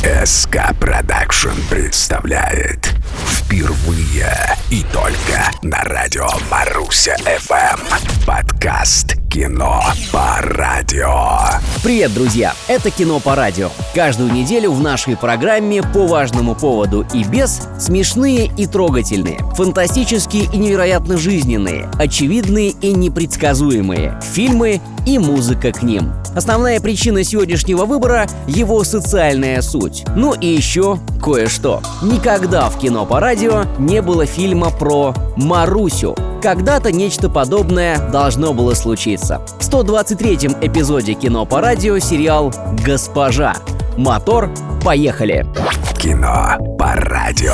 СК Продакшн представляет впервые и только на радио Маруся FM подкаст «Кино по радио». Привет, друзья! Это «Кино по радио». Каждую неделю в нашей программе по важному поводу и без смешные и трогательные, фантастические и невероятно жизненные, очевидные и непредсказуемые фильмы и музыка к ним. Основная причина сегодняшнего выбора – его социальная суть. Ну и еще кое-что. Никогда в «Кино по радио» не было фильма про Марусю. Когда-то нечто подобное должно было случиться. В 123-м эпизоде «Кино по радио» сериал «Госпожа». Мотор, поехали! Кино по радио.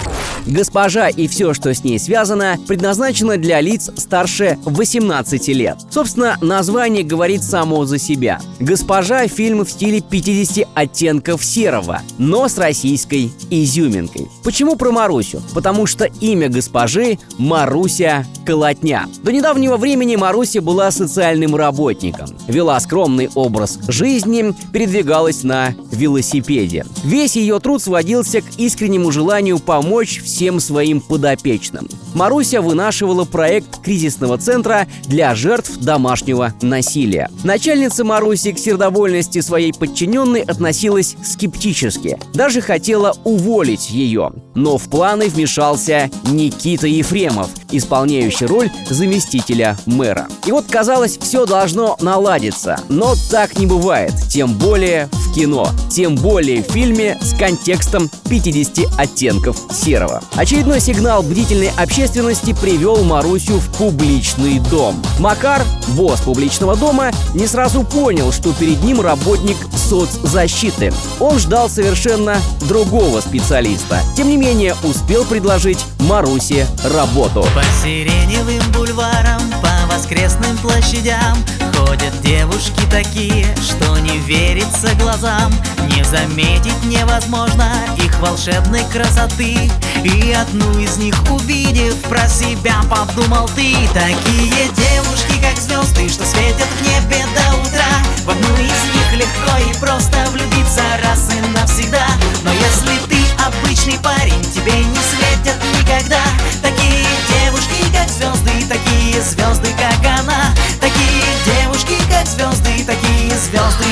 «Госпожа» и все, что с ней связано, предназначено для лиц старше 18 лет. Собственно, название говорит само за себя. «Госпожа» — фильм в стиле 50 оттенков серого, но с российской изюминкой. Почему про Марусю? Потому что имя госпожи — Маруся Колотня. До недавнего времени Маруся была социальным работником, вела скромный образ жизни, передвигалась на велосипеде. Весь ее труд сводился к искреннему желанию помочь всем своим подопечным. Маруся вынашивала проект кризисного центра для жертв домашнего насилия. Начальница Маруси к сердобольности своей подчиненной относилась скептически. Даже хотела уволить ее. Но в планы вмешался Никита Ефремов, исполняющий роль заместителя мэра. И вот, казалось, все должно наладиться. Но так не бывает. Тем более в кино. Тем более в фильме с контекстом 50 оттенков серого. Очередной сигнал бдительной общественности привел Марусю в публичный дом. Макар, босс публичного дома, не сразу понял, что перед ним работник соцзащиты. Он ждал совершенно другого специалиста. Тем не менее, успел предложить Марусе работу. По сиреневым бульварам, по воскресным площадям ходят девушки такие, что не верится глазам. Не заметить невозможно их волшебной красоты. И одну из них увидев, про себя подумал ты. Такие девушки, как звезды, что светят в небе до утра. В одну из них легко и просто влюбиться раз и навсегда. Но если ты обычный парень, тебе не светят никогда такие девушки, как звезды, такие звезды, как она. Такие девушки, как звезды, такие звезды,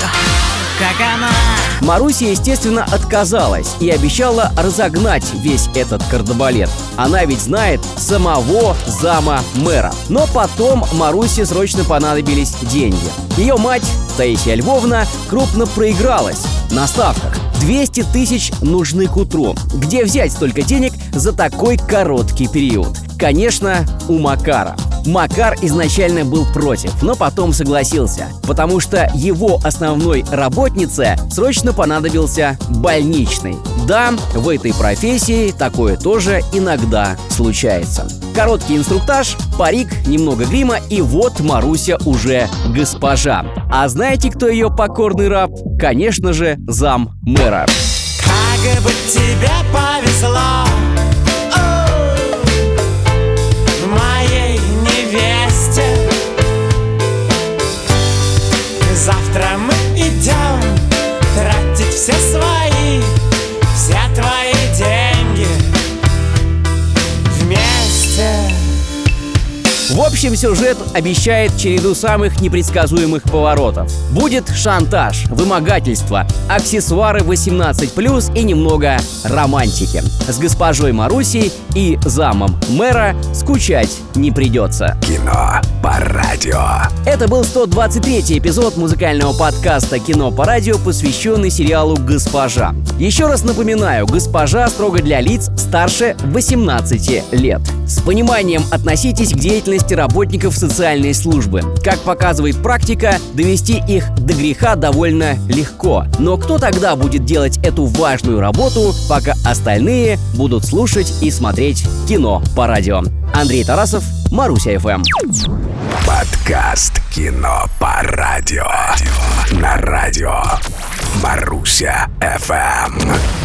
как она. Маруся, естественно, отказалась и обещала разогнать весь этот кардебалет. Она ведь знает самого зама мэра. Но потом Марусе срочно понадобились деньги. Ее мать, Таисия Львовна, крупно проигралась на ставках. 200 тысяч нужны к утру. Где взять столько денег за такой короткий период? Конечно, у Макара. Макар изначально был против, но потом согласился, потому что его основной работнице срочно понадобился больничный. Да, в этой профессии такое тоже иногда случается. Короткий инструктаж, парик, немного грима, и вот Маруся уже госпожа. А знаете, кто ее покорный раб? Конечно же, зам мэра. Как бы тебе повезло, моей невесте. Завтра мы идем тратить все свои, все твои деньги вместе. В общем, сюжет обещает череду самых непредсказуемых поворотов. Будет шантаж, вымогательство, аксессуары 18+, и немного романтики. С госпожой Марусей и замом мэра скучать не придется. Кино по радио. Это был 123-й эпизод музыкального подкаста «Кино по радио», посвященный сериалу «Госпожа». Еще раз напоминаю, «Госпожа» строго для лиц старше 18 лет. С пониманием относитесь к деятельности работников социальной службы. Как показывает практика, довести их до греха довольно легко. Но кто тогда будет делать эту важную работу, пока остальные будут слушать и смотреть кино по радио? Андрей Тарасов, Маруся FM. Подкаст «Кино по радио» на радио Маруся FM.